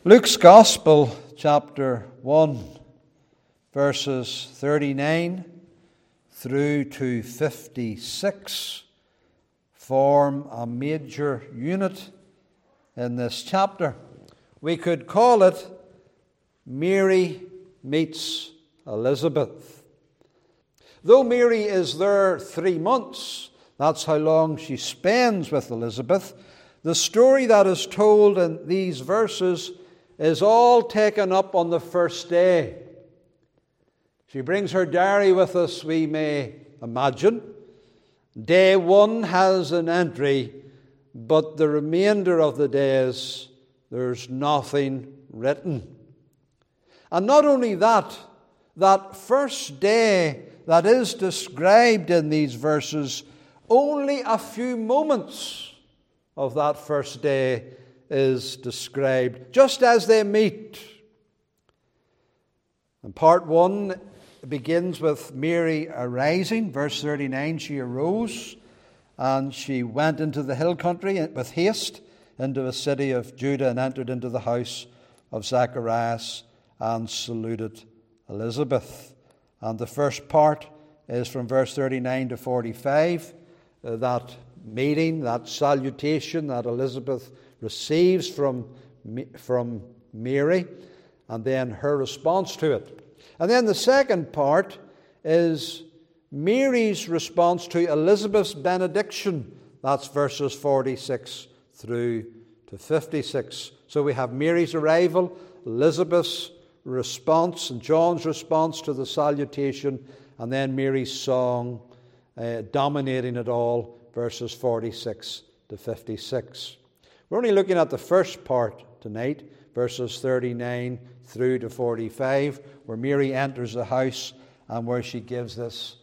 Luke's Gospel, chapter 1, verses 39 through to 56, form a major unit in this chapter. We could call it Mary meets Elizabeth. Though Mary is there 3 months, that's how long she spends with Elizabeth, the story that is told in these verses is all taken up on the first day. She brings her diary with us, we may imagine. Day 1 has an entry, but the remainder of the days, there's nothing written. And not only that, that first day that is described in these verses, only a few moments of that first day is described, just as they meet. And part 1 begins with Mary arising. Verse 39, she arose and she went into the hill country with haste into a city of Judah and entered into the house of Zacharias and saluted Elizabeth. And the first part is from verse 39 to 45, that meeting, that salutation that Elizabeth receives from Mary, and then her response to it. And then the second part is Mary's response to Elizabeth's benediction. That's verses 46 through to 56. So we have Mary's arrival, Elizabeth's response, and John's response to the salutation, and then Mary's song dominating it all, verses 46 to 56. We're only looking at the first part tonight, verses 39 through to 45, where Mary enters the house and where she gives this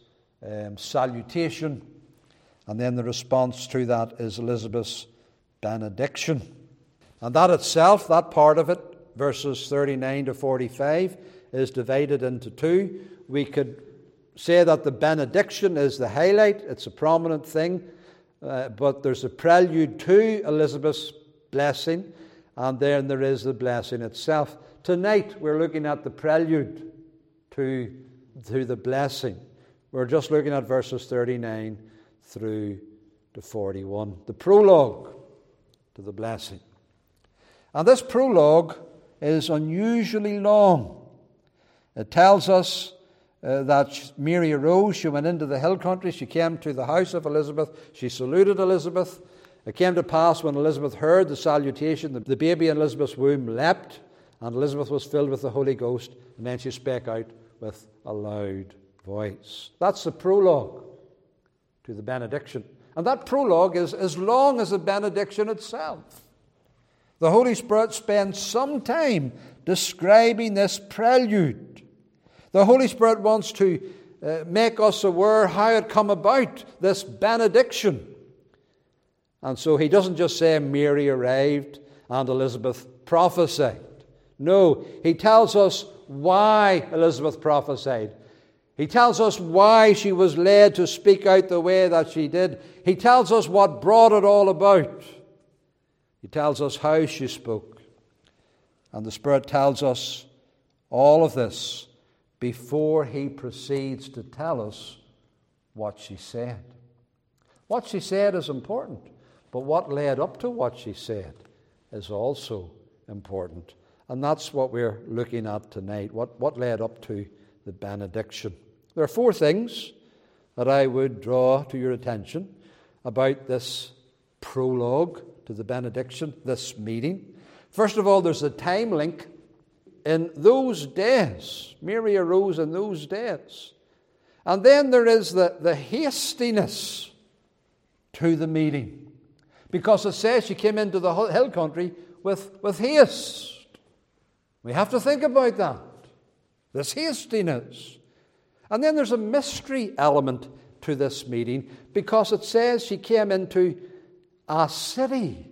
salutation. And then the response to that is Elizabeth's benediction. And that itself, that part of it, verses 39 to 45, is divided into two. We could say that the benediction is the highlight. It's a prominent thing. But there's a prelude to Elizabeth's blessing, and then there is the blessing itself. Tonight we're looking at the prelude to the blessing. We're just looking at verses 39 through to 41. The prologue to the blessing. And this prologue is unusually long. It tells us that Mary arose, she went into the hill country, she came to the house of Elizabeth, she saluted Elizabeth. It came to pass when Elizabeth heard the salutation, the baby in Elizabeth's womb leapt, and Elizabeth was filled with the Holy Ghost, and then she spake out with a loud voice. That's the prologue to the benediction. And that prologue is as long as the benediction itself. The Holy Spirit spends some time describing this prelude. The Holy Spirit wants to make us aware how it come about, this benediction. And so he doesn't just say Mary arrived and Elizabeth prophesied. No, he tells us why Elizabeth prophesied. He tells us why she was led to speak out the way that she did. He tells us what brought it all about. He tells us how she spoke. And the Spirit tells us all of this before he proceeds to tell us what she said. What she said is important, but what led up to what she said is also important. And that's what we're looking at tonight, what led up to the benediction. There are 4 things that I would draw to your attention about this prologue to the benediction, this meeting. First of all, there's a time link. In those days, Mary arose in those days. And then there is the hastiness to the meeting. Because it says she came into the hill country with haste. We have to think about that. This hastiness. And then there's a mystery element to this meeting, because it says she came into a city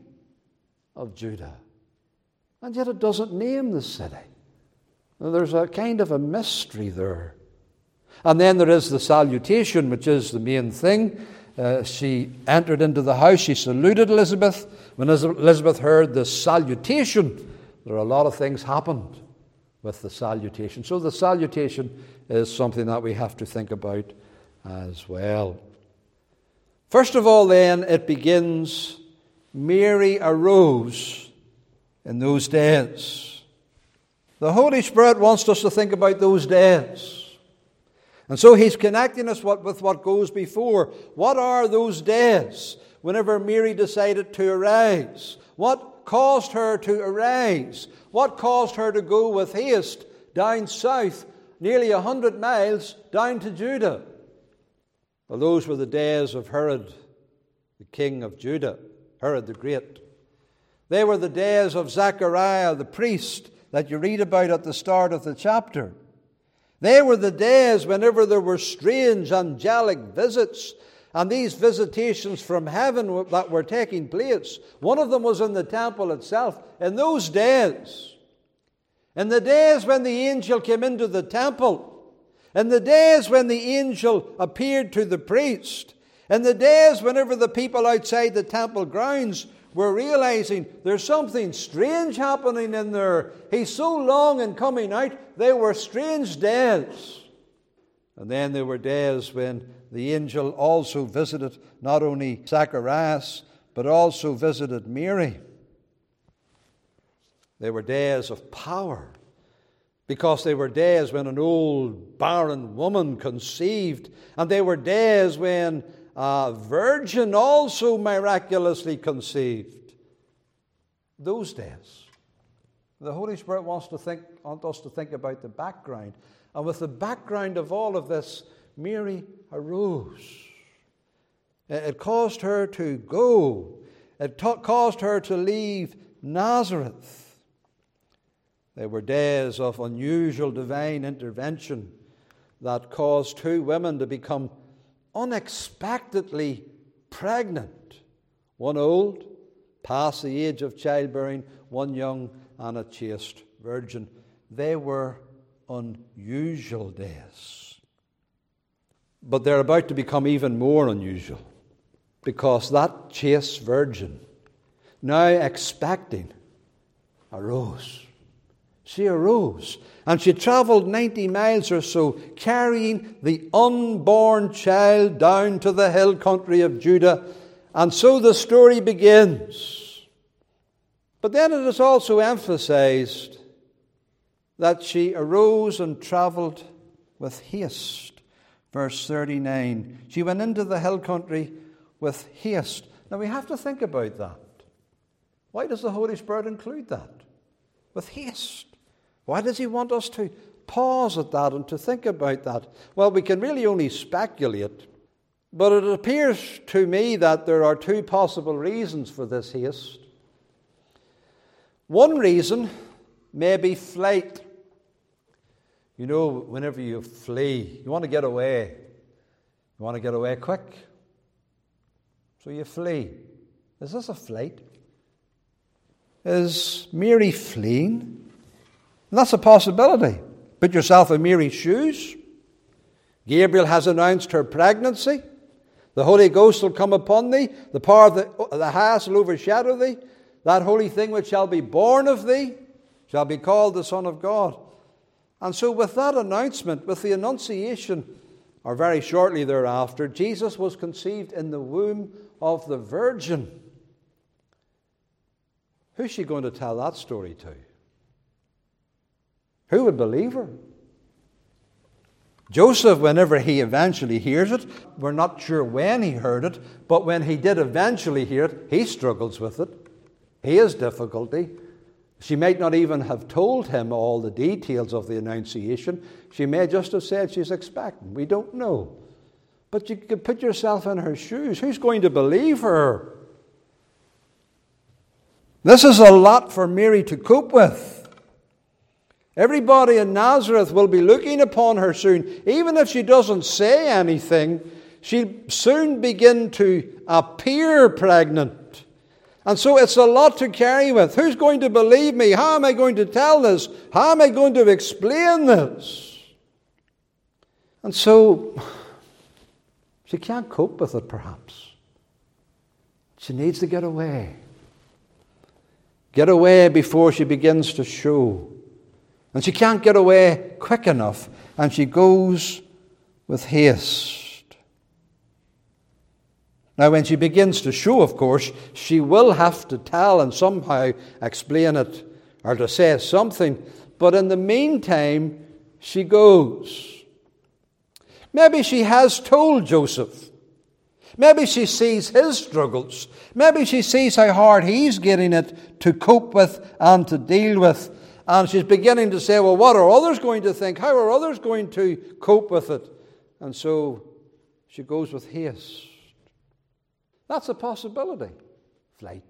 of Judah. And yet it doesn't name the city. There's a kind of a mystery there. And then there is the salutation, which is the main thing. She entered into the house, she saluted Elizabeth. When Elizabeth heard the salutation, There are a lot of things happened with the salutation. So the salutation is something that we have to think about as well. First of all, then, it begins, Mary arose in those days. The Holy Spirit wants us to think about those days. And so he's connecting us with what goes before. What are those days whenever Mary decided to arise? What caused her to arise? What caused her to go with haste down south, nearly 100 miles down to Judah? Well, those were the days of Herod, the king of Judah, Herod the Great. They were the days of Zechariah the priest that you read about at the start of the chapter. They were the days whenever there were strange angelic visits, and these visitations from heaven that were taking place. One of them was in the temple itself. In those days, in the days when the angel came into the temple, in the days when the angel appeared to the priest, in the days whenever the people outside the temple grounds were realizing there's something strange happening in there. He's so long in coming out. They were strange days. And then there were days when the angel also visited not only Zacharias, but also visited Mary. They were days of power, because they were days when an old barren woman conceived, and they were days when a virgin also miraculously conceived. Those days. The Holy Spirit wants us to think about the background. And with the background of all of this, Mary arose. It caused her to go. It caused her to leave Nazareth. They were days of unusual divine intervention that caused two women to become unexpectedly pregnant. One old, past the age of childbearing, one young and a chaste virgin. They were unusual days. But they're about to become even more unusual, because that chaste virgin, now expecting, arose. She arose, and she traveled 90 miles or so, carrying the unborn child down to the hill country of Judah. And so the story begins. But then it is also emphasized that she arose and traveled with haste. Verse 39, she went into the hill country with haste. Now we have to think about that. Why does the Holy Spirit include that? With haste. Why does he want us to pause at that and to think about that? Well, we can really only speculate, but it appears to me that there are two possible reasons for this haste. One reason may be flight. You know, whenever you flee, you want to get away. You want to get away quick. So you flee. Is this a flight? Is Mary fleeing? And that's a possibility. Put yourself in Mary's shoes. Gabriel has announced her pregnancy. The Holy Ghost will come upon thee. The power of the highest will overshadow thee. That holy thing which shall be born of thee shall be called the Son of God. And so with that announcement, with the Annunciation, or very shortly thereafter, Jesus was conceived in the womb of the Virgin. Who's she going to tell that story to? Who would believe her? Joseph, whenever he eventually hears it, we're not sure when he heard it, but when he did eventually hear it, he struggles with it. He has difficulty. She might not even have told him all the details of the Annunciation. She may just have said she's expecting. We don't know. But you could put yourself in her shoes. Who's going to believe her? This is a lot for Mary to cope with. Everybody in Nazareth will be looking upon her soon. Even if she doesn't say anything, she'll soon begin to appear pregnant. And so it's a lot to carry with. Who's going to believe me? How am I going to tell this? How am I going to explain this? And so she can't cope with it, perhaps. She needs to get away. get away before she begins to show. And she can't get away quick enough, and she goes with haste. Now, when she begins to show, of course, she will have to tell and somehow explain it or to say something. But in the meantime, she goes. Maybe she has told Joseph. Maybe she sees his struggles. Maybe she sees how hard he's getting it to cope with and to deal with. And she's beginning to say, well, what are others going to think? How are others going to cope with it? And so she goes with haste. That's a possibility. Flight.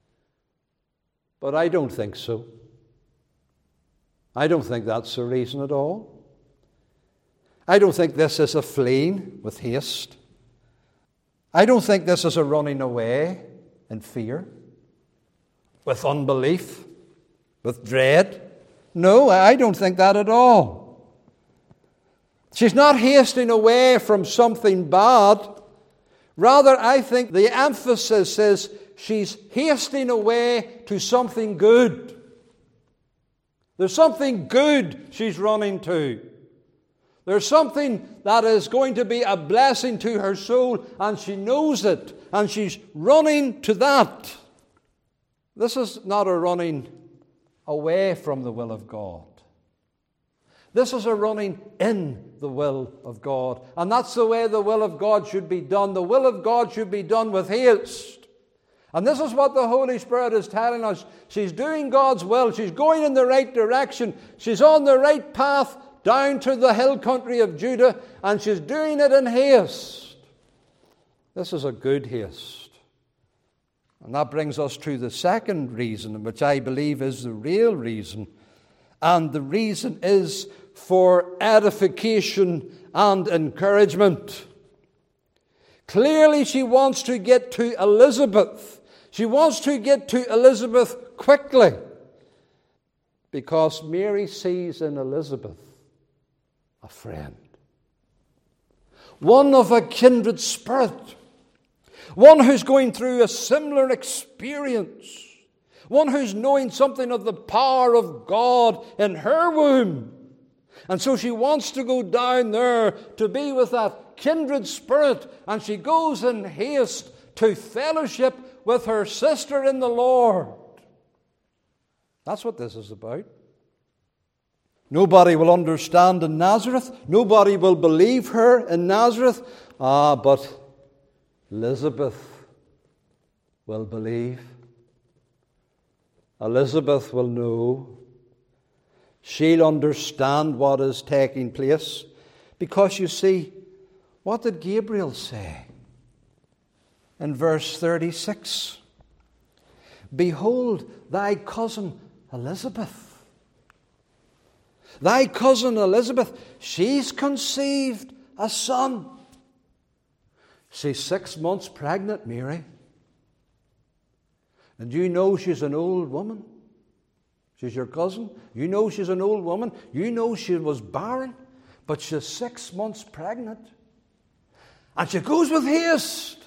But I don't think so. I don't think that's the reason at all. I don't think this is a fleeing with haste. I don't think this is a running away in fear, with unbelief, with dread. No, I don't think that at all. She's not hasting away from something bad. Rather, I think the emphasis is she's hasting away to something good. There's something good she's running to. There's something that is going to be a blessing to her soul, and she knows it, and she's running to that. This is not a running away from the will of God. This is a running in the will of God. And that's the way the will of God should be done. The will of God should be done with haste. And this is what the Holy Spirit is telling us. She's doing God's will. She's going in the right direction. She's on the right path down to the hill country of Judah, and she's doing it in haste. This is a good haste. And that brings us to the second reason, which I believe is the real reason. And the reason is for edification and encouragement. Clearly, she wants to get to Elizabeth. She wants to get to Elizabeth quickly, because Mary sees in Elizabeth a friend, one of a kindred spirit, one who's going through a similar experience, one who's knowing something of the power of God in her womb. And so she wants to go down there to be with that kindred spirit, and she goes in haste to fellowship with her sister in the Lord. That's what this is about. Nobody will understand in Nazareth. Nobody will believe her in Nazareth. But Elizabeth will believe. Elizabeth will know. She'll understand what is taking place. Because you see, what did Gabriel say? In verse 36. Behold, thy cousin Elizabeth. Thy cousin Elizabeth, she's conceived a son. She's 6 months pregnant, Mary. And you know she's an old woman. She's your cousin. You know she's an old woman. You know she was barren. But she's 6 months pregnant. And she goes with haste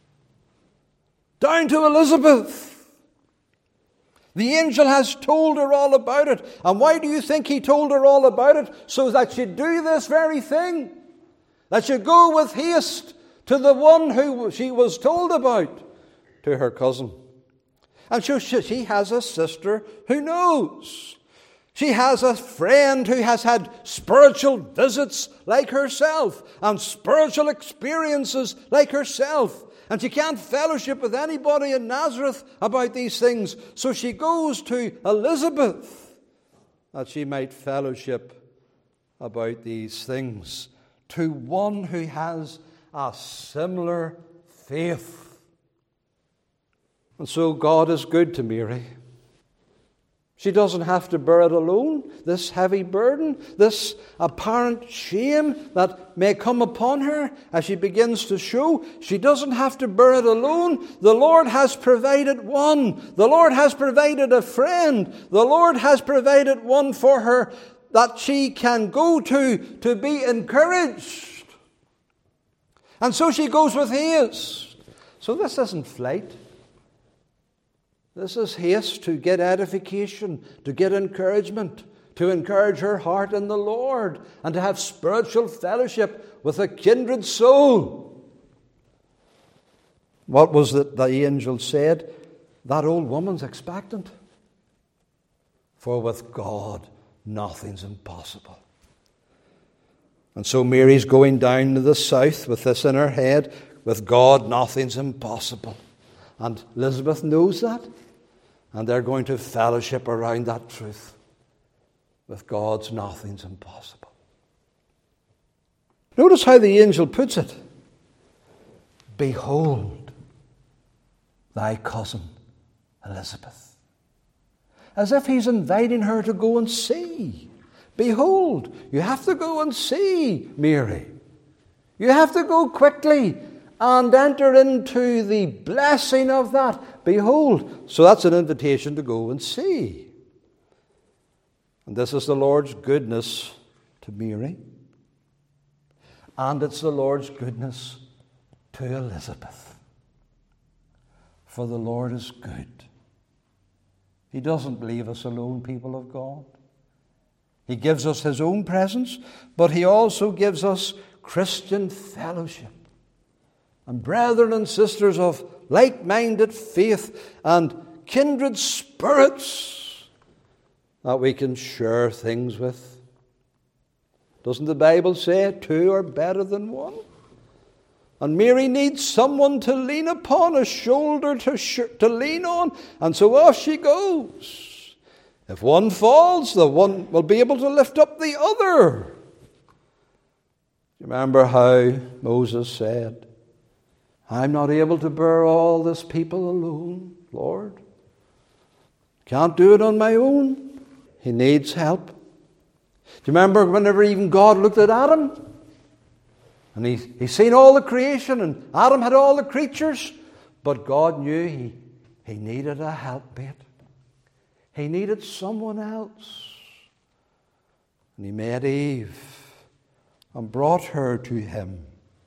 down to Elizabeth. The angel has told her all about it. And why do you think he told her all about it? So that she'd do this very thing. That she'd go with haste to the one who she was told about, to her cousin. And so she has a sister who knows. She has a friend who has had spiritual visits like herself and spiritual experiences like herself. And she can't fellowship with anybody in Nazareth about these things. So she goes to Elizabeth that she might fellowship about these things. To one who has a similar faith. And so God is good to Mary. She doesn't have to bear it alone, this heavy burden, this apparent shame that may come upon her as she begins to show. She doesn't have to bear it alone. The Lord has provided one. The Lord has provided a friend. The Lord has provided one for her that she can go to be encouraged. And so she goes with haste. So this isn't flight. This is haste to get edification, to get encouragement, to encourage her heart in the Lord, and to have spiritual fellowship with a kindred soul. What was it the angel said? That old woman's expectant. For with God, nothing's impossible. And so Mary's going down to the south with this in her head. With God, nothing's impossible. And Elizabeth knows that. And they're going to fellowship around that truth. With God's, nothing's impossible. Notice how the angel puts it. Behold, thy cousin Elizabeth. As if he's inviting her to go and see. Behold, you have to go and see Mary. You have to go quickly and enter into the blessing of that. Behold. So that's an invitation to go and see. And this is the Lord's goodness to Mary. And it's the Lord's goodness to Elizabeth. For the Lord is good. He doesn't leave us alone, people of God. He gives us His own presence, but He also gives us Christian fellowship. And brethren and sisters of like-minded faith and kindred spirits that we can share things with. Doesn't the Bible say two are better than one? And Mary needs someone to lean upon, a shoulder to lean on. And so off she goes. If one falls, the one will be able to lift up the other. Remember how Moses said, I'm not able to bear all this people alone, Lord. Can't do it on my own. He needs help. Do you remember whenever even God looked at Adam? And he's seen all the creation, and Adam had all the creatures, but God knew he needed a helpmate. He needed someone else. And He made Eve and brought her to Him.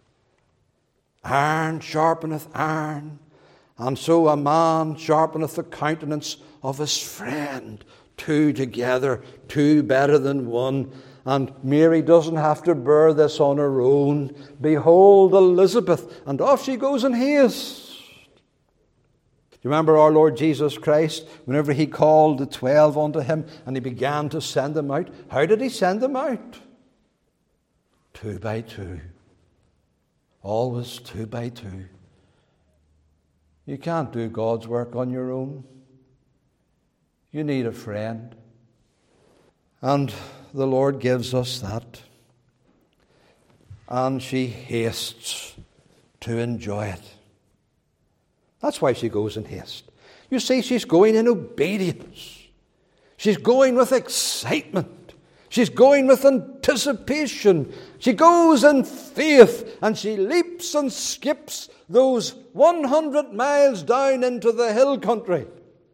Iron sharpeneth iron, and so a man sharpeneth the countenance of his friend. Two together, two better than one. And Mary doesn't have to bear this on her own. Behold Elizabeth. And off she goes in haste. Do you remember our Lord Jesus Christ, whenever He called the 12 unto Him and He began to send them out? How did He send them out? 2 by 2. Always 2 by 2. You can't do God's work on your own. You need a friend. And the Lord gives us that. And she hastes to enjoy it. That's why she goes in haste. You see, she's going in obedience. She's going with excitement. She's going with anticipation. She goes in faith, and she leaps and skips those 100 miles down into the hill country.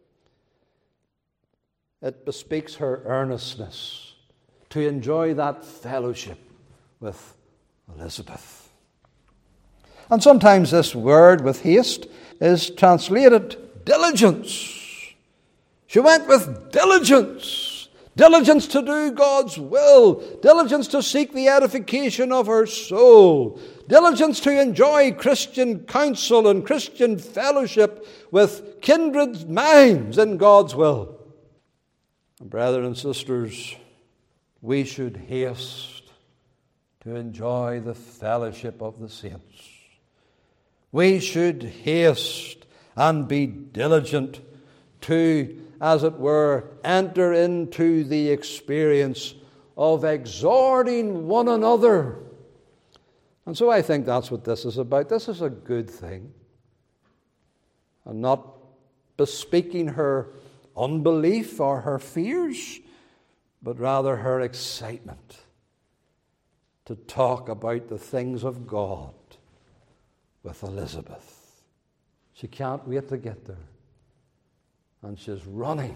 It bespeaks her earnestness to enjoy that fellowship with Elizabeth. And sometimes this word with haste is translated diligence. She went with diligence. Diligence to do God's will. Diligence to seek the edification of her soul. Diligence to enjoy Christian counsel and Christian fellowship with kindred minds in God's will. And brethren and sisters, we should haste to enjoy the fellowship of the saints. We should haste and be diligent to, as it were, enter into the experience of exhorting one another. And so I think that's what this is about. This is a good thing. And not bespeaking her unbelief or her fears, but rather her excitement to talk about the things of God with Elizabeth. She can't wait to get there. And she's running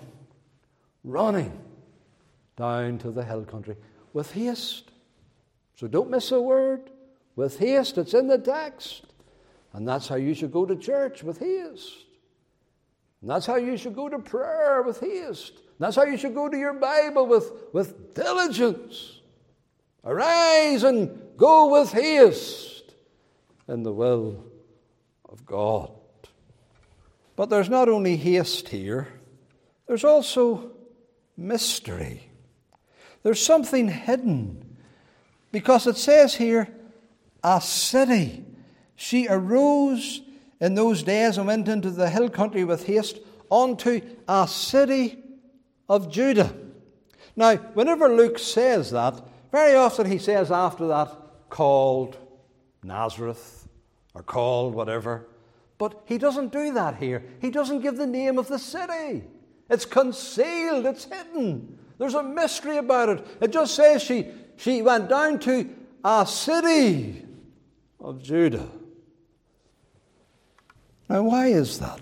down to the hill country with haste. So don't miss a word. With haste, it's in the text. And that's how you should go to church, with haste. And that's how you should go to prayer, with haste. And that's how you should go to your Bible, with diligence. Arise and go with haste in the will of God. But there's not only haste here, there's also mystery. There's something hidden, because it says here, a city. She arose in those days and went into the hill country with haste unto a city of Judah. Now, whenever Luke says that, very often he says after that, called Nazareth, or called whatever. But he doesn't do that here. He doesn't give the name of the city. It's concealed, it's hidden. There's a mystery about it. It just says she went down to a city of Judah. Now, why is that?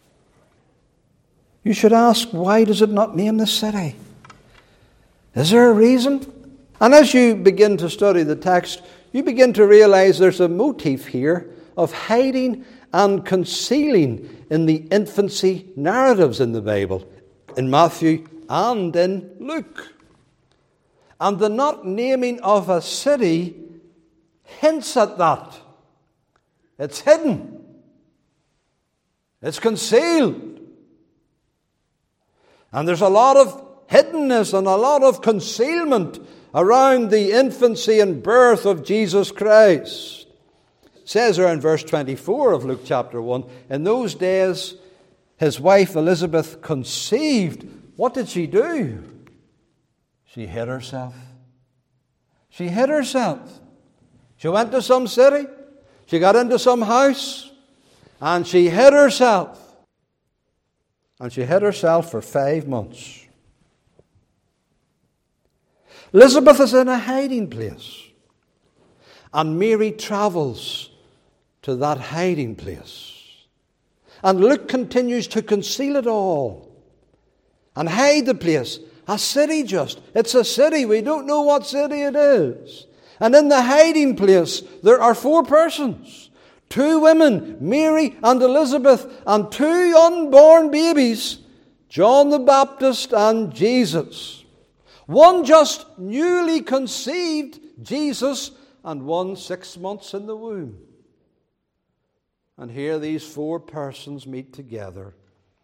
You should ask, why does it not name the city? Is there a reason? And as you begin to study the text, you begin to realize there's a motif here of hiding and concealing in the infancy narratives in the Bible, in Matthew and in Luke. And the not naming of a city hints at that. It's hidden. It's concealed. And there's a lot of hiddenness and a lot of concealment around the infancy and birth of Jesus Christ. It says there in verse 24 of Luke chapter 1, in those days his wife Elizabeth conceived. What did she do? She hid herself. She hid herself. She went to some city. She got into some house. And she hid herself. And she hid herself for 5 months. Elizabeth is in a hiding place. And Mary travels to that hiding place. And Luke continues to conceal it all. And hide the place. A city just. It's a city. We don't know what city it is. And in the hiding place, there are 4 persons. 2 women, Mary and Elizabeth, and 2 unborn babies, John the Baptist and Jesus. One just newly conceived, Jesus, and one 6 months in the womb. And here these 4 persons meet together.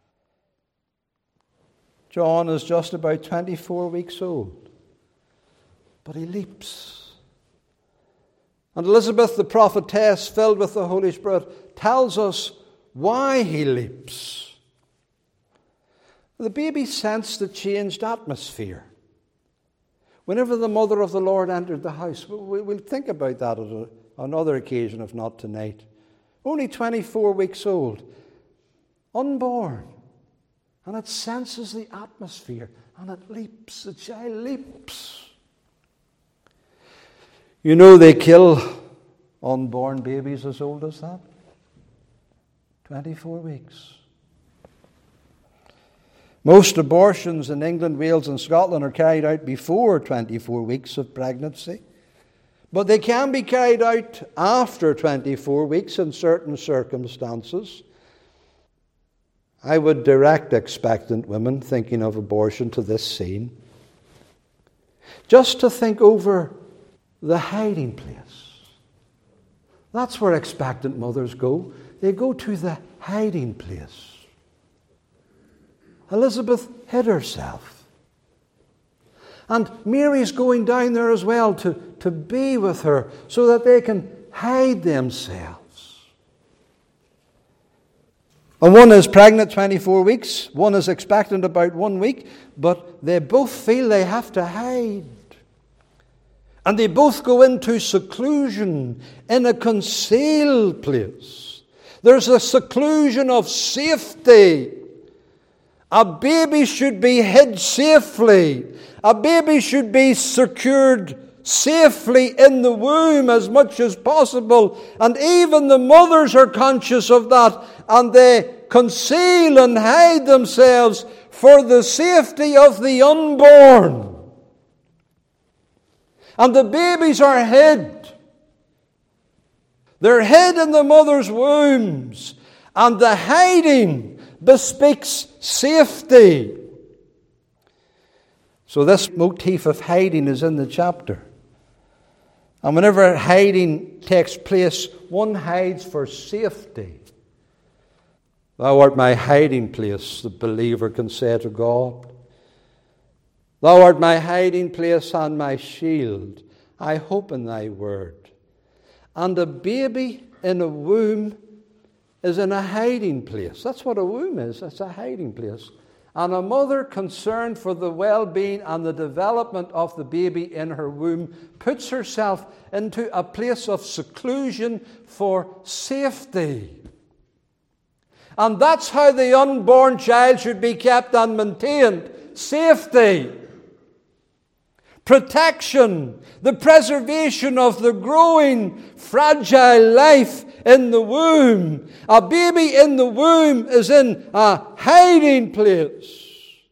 John is just about 24 weeks old, but he leaps. And Elizabeth, the prophetess, filled with the Holy Spirit, tells us why he leaps. The baby sensed the changed atmosphere. Whenever the mother of the Lord entered the house, we'll think about that at another occasion, if not tonight. Only 24 weeks old, unborn. And it senses the atmosphere, and it leaps. The child leaps. You know they kill unborn babies as old as that. 24 weeks. Most abortions in England, Wales and Scotland are carried out before 24 weeks of pregnancy. But they can be carried out after 24 weeks in certain circumstances. I would direct expectant women thinking of abortion to this scene. Just to think over the hiding place. That's where expectant mothers go. They go to the hiding place. Elizabeth hid herself. And Mary's going down there as well to be with her so that they can hide themselves. And one is pregnant 24 weeks, one is expectant about 1 week, but they both feel they have to hide. And they both go into seclusion in a concealed place. There's a seclusion of safety. A baby should be hid safely. A baby should be secured safely in the womb as much as possible. And even the mothers are conscious of that. And they conceal and hide themselves for the safety of the unborn. And the babies are hid. They're hid in the mother's wombs. And the hiding bespeaks safety. So this motif of hiding is in the chapter. And whenever hiding takes place, one hides for safety. Thou art my hiding place, the believer can say to God. Thou art my hiding place and my shield. I hope in thy word. And a baby in a womb is in a hiding place. That's what a womb is. It's a hiding place. And a mother concerned for the well-being and the development of the baby in her womb puts herself into a place of seclusion for safety. And that's how the unborn child should be kept and maintained. Safety. Protection. The preservation of the growing, fragile life in the womb. A baby in the womb is in a hiding place.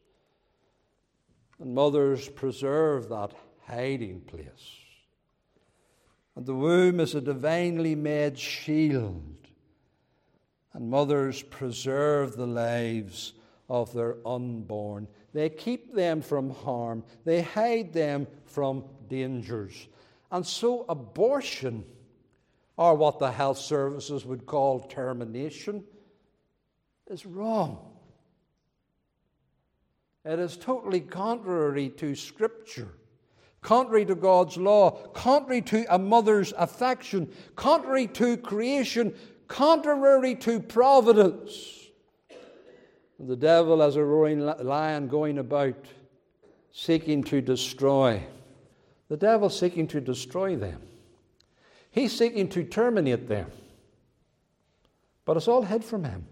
And mothers preserve that hiding place. And the womb is a divinely made shield. And mothers preserve the lives of their unborn. They keep them from harm. They hide them from dangers. And so abortion, or what the health services would call termination, is wrong. It is totally contrary to Scripture, contrary to God's law, contrary to a mother's affection, contrary to creation, contrary to providence. The devil, as a roaring lion going about, seeking to destroy. The devil seeking to destroy them. He's seeking to terminate them. But it's all hid from him.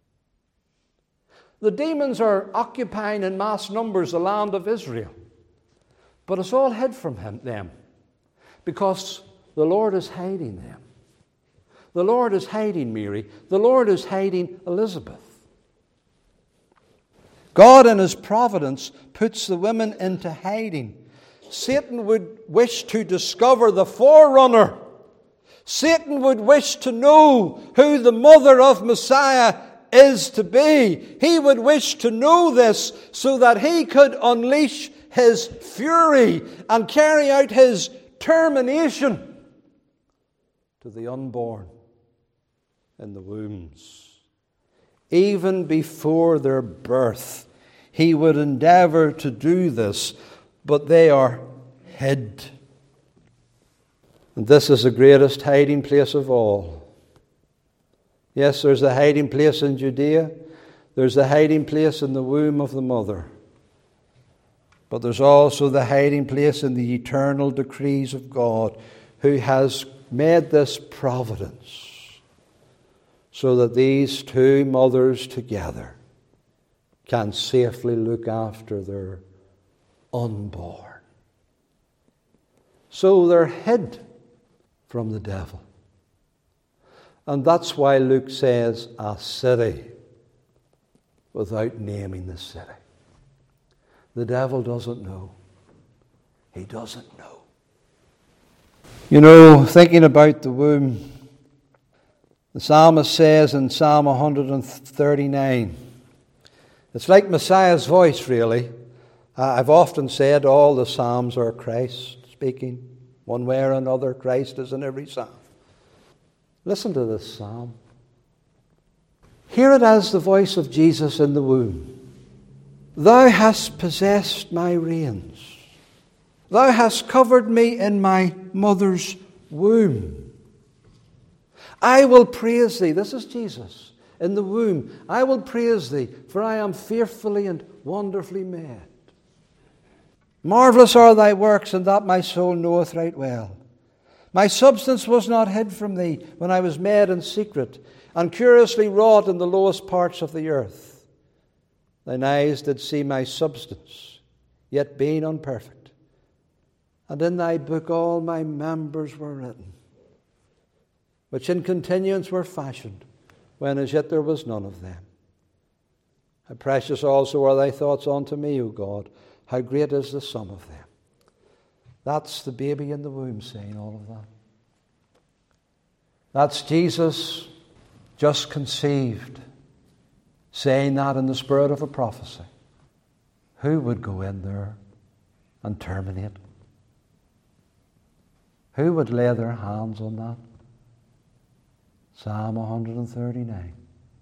The demons are occupying in mass numbers the land of Israel. But it's all hid from them. Because the Lord is hiding them. The Lord is hiding Mary. The Lord is hiding Elizabeth. God in His providence puts the women into hiding. Satan would wish to discover the forerunner. Satan would wish to know who the mother of Messiah is to be. He would wish to know this so that he could unleash his fury and carry out his termination to the unborn in the wombs. Even before their birth, he would endeavor to do this, but they are hid. And this is the greatest hiding place of all. Yes, there's a hiding place in Judea. There's a hiding place in the womb of the mother. But there's also the hiding place in the eternal decrees of God, who has made this providence so that these two mothers together can safely look after their unborn. So they're hid from the devil. And that's why Luke says a city without naming the city. The devil doesn't know. He doesn't know. You know, thinking about the womb, the psalmist says in Psalm 139, it's like Messiah's voice, really. I've often said all the psalms are Christ speaking. One way or another, Christ is in every psalm. Listen to this psalm. Hear it as the voice of Jesus in the womb. Thou hast possessed my reins. Thou hast covered me in my mother's womb. I will praise thee. This is Jesus in the womb. I will praise thee, for I am fearfully and wonderfully made. Marvelous are thy works, and that my soul knoweth right well. My substance was not hid from thee when I was made in secret, and curiously wrought in the lowest parts of the earth. Thine eyes did see my substance, yet being unperfect. And in thy book all my members were written, which in continuance were fashioned, when as yet there was none of them. How precious also are thy thoughts unto me, O God. How great is the sum of them. That's the baby in the womb saying all of that. That's Jesus just conceived saying that in the spirit of a prophecy. Who would go in there and terminate? Who would lay their hands on that? Psalm 139.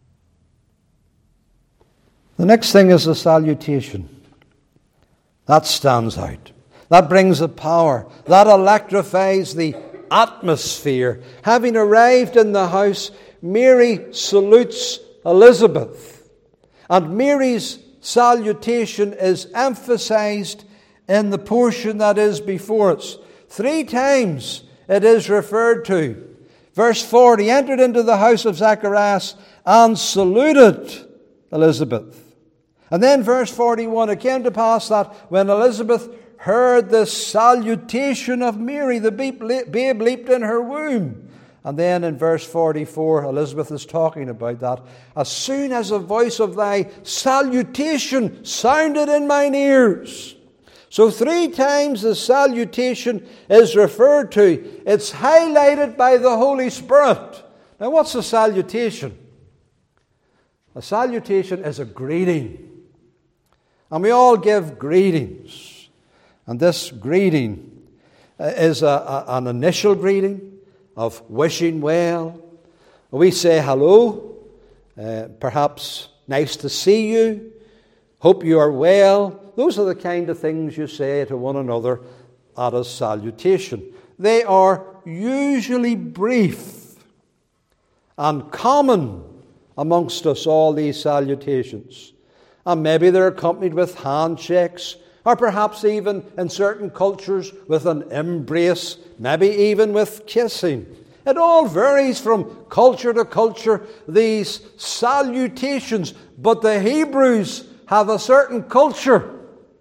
The next thing is the salutation. That stands out. That brings the power. That electrifies the atmosphere. Having arrived in the house, Mary salutes Elizabeth. And Mary's salutation is emphasized in the portion that is before us. 3 times it is referred to. Verse 40, entered into the house of Zacharias and saluted Elizabeth. And then verse 41, it came to pass that when Elizabeth heard the salutation of Mary, the babe leaped in her womb. And then in verse 44, Elizabeth is talking about that. As soon as the voice of thy salutation sounded in mine ears. So 3 times the salutation is referred to. It's highlighted by the Holy Spirit. Now what's a salutation? A salutation is a greeting. And we all give greetings. And this greeting is an initial greeting of wishing well. We say hello, perhaps nice to see you, hope you are well. Those are the kind of things you say to one another at a salutation. They are usually brief and common amongst us all, these salutations. And maybe they're accompanied with handshakes, or perhaps even in certain cultures with an embrace, maybe even with kissing. It all varies from culture to culture, these salutations. But the Hebrews have a certain culture.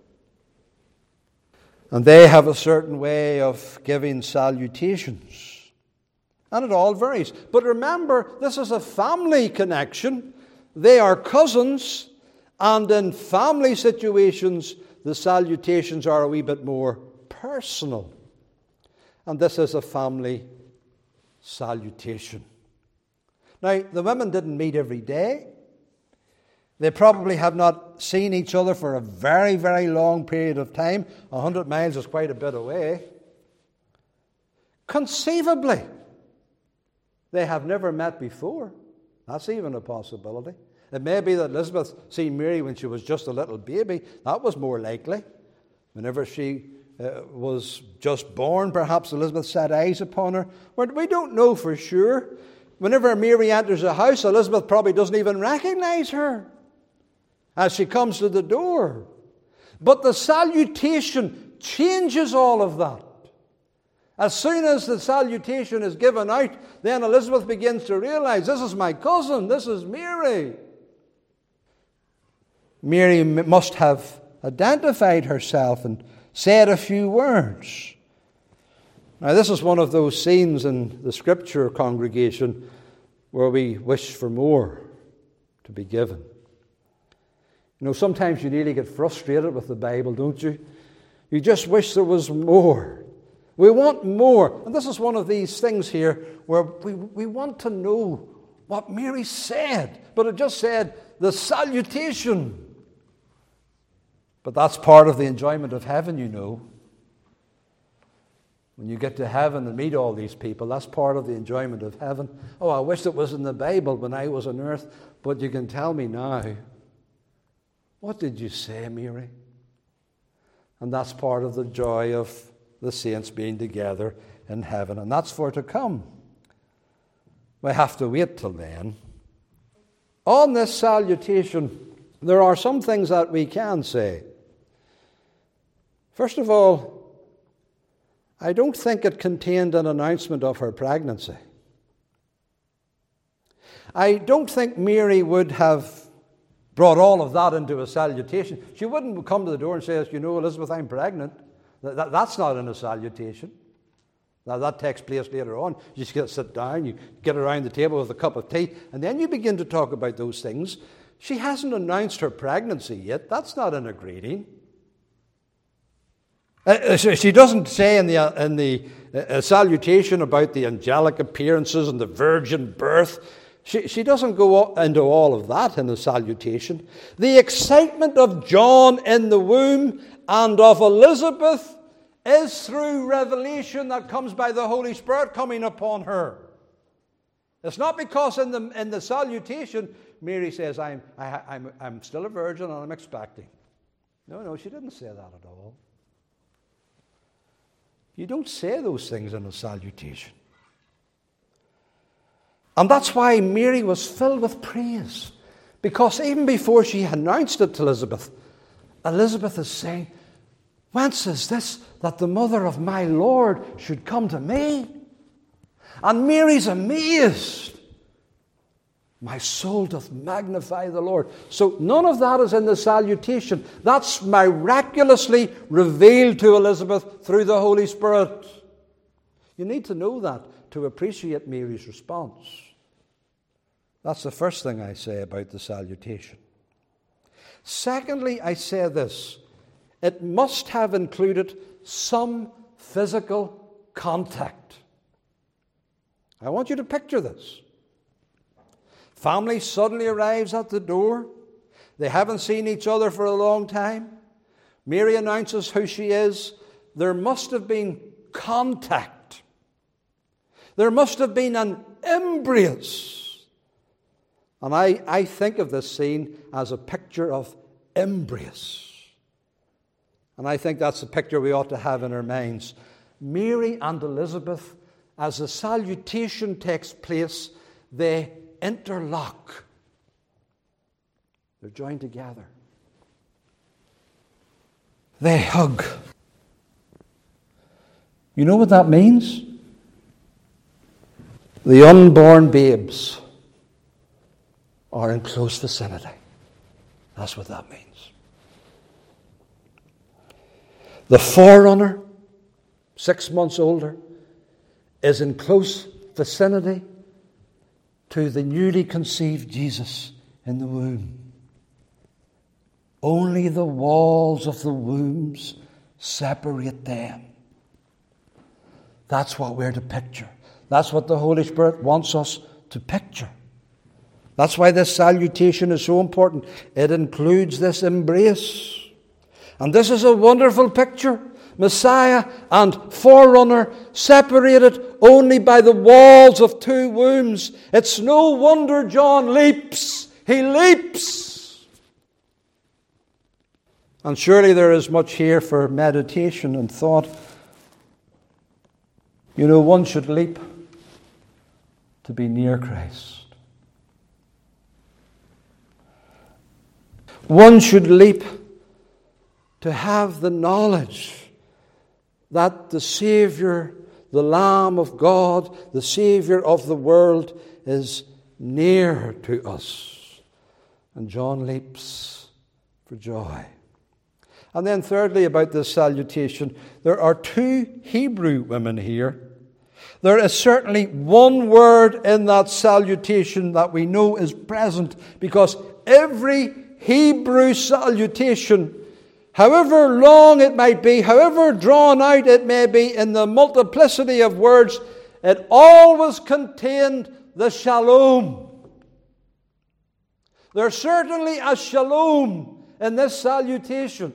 And they have a certain way of giving salutations. And it all varies. But remember, this is a family connection. They are cousins. And in family situations, the salutations are a wee bit more personal. And this is a family salutation. Now, the women didn't meet every day. They probably have not seen each other for a very, very long period of time. 100 miles is quite a bit away. Conceivably, they have never met before. That's even a possibility. It may be that Elizabeth seen Mary when she was just a little baby. That was more likely. Whenever she was just born, perhaps Elizabeth set eyes upon her. But we don't know for sure. Whenever Mary enters a house, Elizabeth probably doesn't even recognize her as she comes to the door. But the salutation changes all of that. As soon as the salutation is given out, then Elizabeth begins to realize, this is my cousin, this is Mary. Mary must have identified herself and said a few words. Now, this is one of those scenes in the Scripture congregation where we wish for more to be given. You know, sometimes you nearly get frustrated with the Bible, don't you? You just wish there was more. We want more. And this is one of these things here where we want to know what Mary said. But it just said the salutation. But that's part of the enjoyment of heaven, you know. When you get to heaven and meet all these people, that's part of the enjoyment of heaven. Oh, I wish it was in the Bible when I was on earth, but you can tell me now. What did you say, Mary? And that's part of the joy of the saints being together in heaven. And that's for to come. We have to wait till then. On this salutation, there are some things that we can say. First of all, I don't think it contained an announcement of her pregnancy. I don't think Mary would have brought all of that into a salutation. She wouldn't come to the door and say, you know, Elizabeth, I'm pregnant. That's not in a salutation. Now, that takes place later on. You just sit down, you get around the table with a cup of tea, and then you begin to talk about those things. She hasn't announced her pregnancy yet. That's not in a greeting. She doesn't say in the salutation about the angelic appearances and the virgin birth. She doesn't go into all of that in the salutation. The excitement of John in the womb and of Elizabeth is through revelation that comes by the Holy Spirit coming upon her. It's not because in the salutation Mary says, I'm still a virgin and I'm expecting. No, she didn't say that at all. You don't say those things in a salutation. And that's why Mary was filled with praise. Because even before she announced it to Elizabeth, Elizabeth is saying, whence is this that the mother of my Lord should come to me? And Mary's amazed. My soul doth magnify the Lord. So none of that is in the salutation. That's miraculously revealed to Elizabeth through the Holy Spirit. You need to know that to appreciate Mary's response. That's the first thing I say about the salutation. Secondly, I say this. It must have included some physical contact. I want you to picture this. Family suddenly arrives at the door. They haven't seen each other for a long time. Mary announces who she is. There must have been contact. There must have been an embrace. And I think of this scene as a picture of embrace. And I think that's the picture we ought to have in our minds. Mary and Elizabeth, as the salutation takes place, they interlock. They're joined together. They hug. You know what that means? The unborn babes are in close vicinity. That's what that means. The forerunner, 6 months older, is in close vicinity to the newly conceived Jesus in the womb. Only the walls of the wombs separate them. That's what we're to picture. That's what the Holy Spirit wants us to picture. That's why this salutation is so important. It includes this embrace. And this is a wonderful picture. Messiah and forerunner separated only by the walls of two wombs. It's no wonder John leaps. He leaps. And surely there is much here for meditation and thought. You know, one should leap to be near Christ. One should leap to have the knowledge that the Savior, the Lamb of God, the Savior of the world, is near to us. And John leaps for joy. And then thirdly, about this salutation, there are two Hebrew women here. There is certainly one word in that salutation that we know is present, because every Hebrew salutation, however long it might be, however drawn out it may be in the multiplicity of words, it always contained the shalom. There's certainly a shalom in this salutation.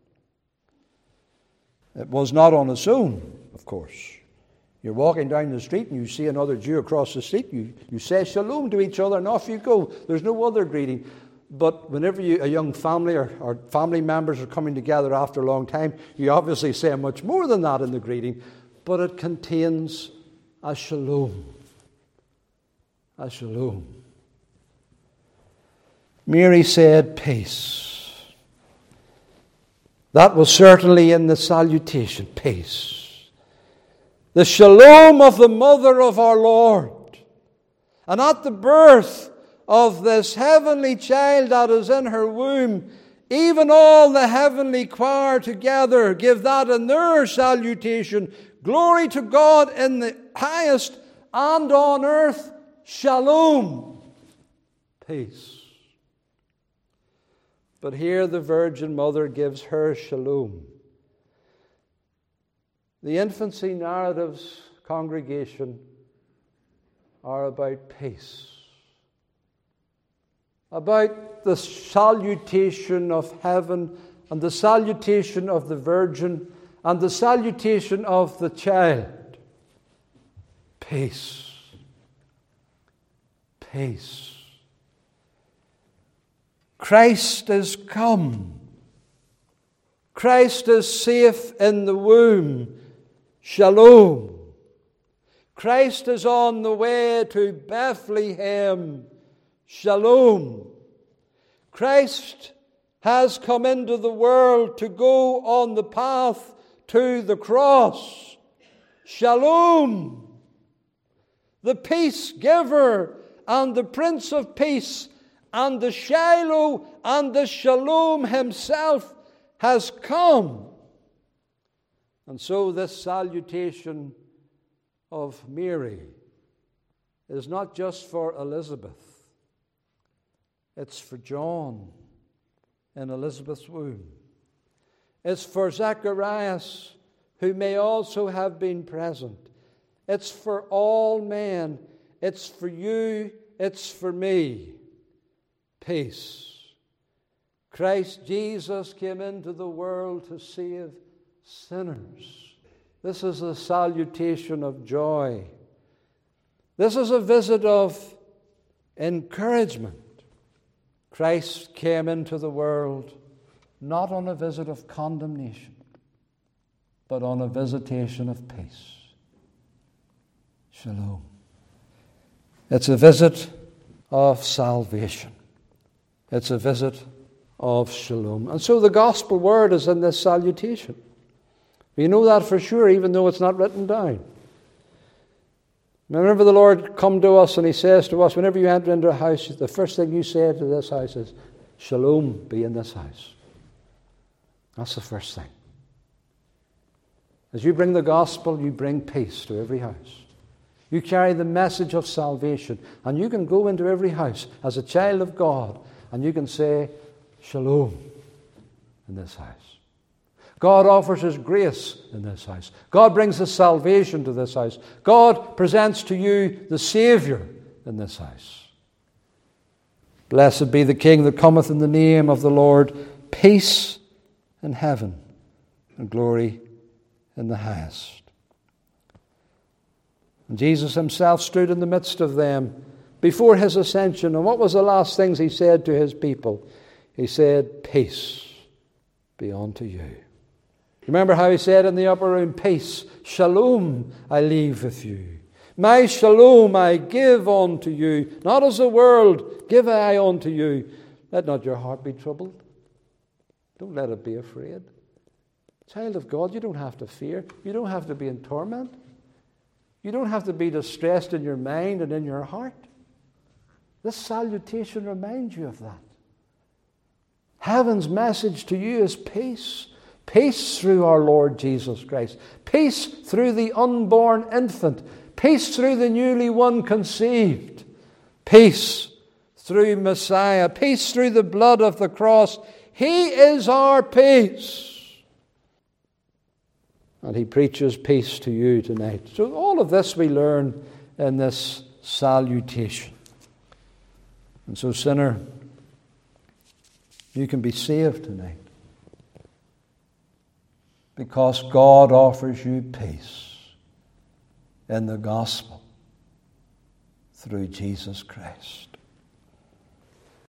It was not on its own, of course. You're walking down the street and you see another Jew across the street. You say shalom to each other and off you go. There's no other greeting. But whenever a young family or family members are coming together after a long time, you obviously say much more than that in the greeting. But it contains a shalom. A shalom. Mary said, peace. That was certainly in the salutation, peace. The shalom of the mother of our Lord. And at the birth of this heavenly child that is in her womb, even all the heavenly choir together give that in their salutation. Glory to God in the highest, and on earth, shalom, peace. But here the Virgin Mother gives her shalom. The infancy narratives, congregation, are about peace. about the salutation of heaven and the salutation of the Virgin and the salutation of the child. Peace. Peace. Christ is come. Christ is safe in the womb. Shalom. Christ is on the way to Bethlehem. Shalom. Christ has come into the world to go on the path to the cross. Shalom. The peace giver and the Prince of Peace and the Shiloh and the Shalom himself has come. And so this salutation of Mary is not just for Elizabeth. It's for John in Elizabeth's womb. It's for Zacharias, who may also have been present. It's for all men. It's for you. It's for me. Peace. Christ Jesus came into the world to save sinners. This is a salutation of joy. This is a visit of encouragement. Christ came into the world not on a visit of condemnation, but on a visitation of peace. Shalom. It's a visit of salvation. It's a visit of shalom. And so the gospel word is in this salutation. We know that for sure, even though it's not written down. Whenever the Lord come to us and He says to us, whenever you enter into a house, the first thing you say to this house is, Shalom be in this house. That's the first thing. As you bring the gospel, you bring peace to every house. You carry the message of salvation, and you can go into every house as a child of God, and you can say, Shalom in this house. God offers His grace in this house. God brings His salvation to this house. God presents to you the Savior in this house. Blessed be the King that cometh in the name of the Lord. Peace in heaven and glory in the highest. And Jesus Himself stood in the midst of them before His ascension. And what was the last things He said to His people? He said, Peace be unto you. Remember how He said in the upper room, Peace, shalom I leave with you. My shalom I give unto you. Not as the world give I unto you. Let not your heart be troubled. Don't let it be afraid. Child of God, you don't have to fear. You don't have to be in torment. You don't have to be distressed in your mind and in your heart. This salutation reminds you of that. Heaven's message to you is peace. Peace through our Lord Jesus Christ. Peace through the unborn infant. Peace through the newly one conceived. Peace through Messiah. Peace through the blood of the cross. He is our peace. And He preaches peace to you tonight. So all of this we learn in this salutation. And so, sinner, you can be saved tonight. Because God offers you peace in the gospel through Jesus Christ.